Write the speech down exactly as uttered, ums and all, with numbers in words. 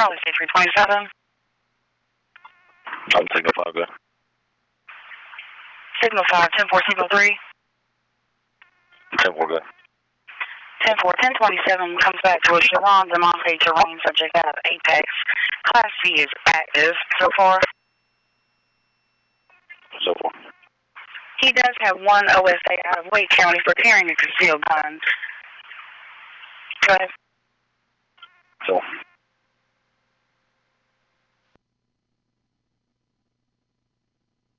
Charlie six three twenty-seven. I'm Signal five, go. Signal five, ten four, Signal three. ten four, go. ten four, ten twenty-seven comes back to a Sharon Demonte terrain subject out of Apex. Class C is active so far. So far. He does have one O S A out of Wake County for carrying a concealed gun. Go ahead. So